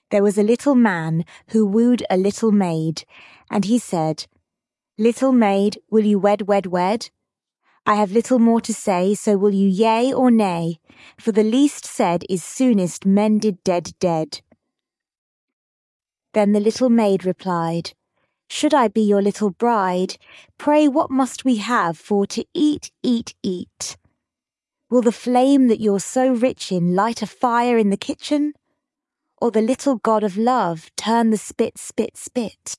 There was a little man who wooed a little maid, and he said, "Little maid, will you wed, wed, wed? I have little more to say, so will you yea or nay? For the least said is soonest mended dead, dead." Then the little maid replied, "Should I be your little bride, pray what must we have for to eat, eat, eat? Will the flame that you're so rich in light a fire in the kitchen? Or the little god of love turn the spit, spit, spit?"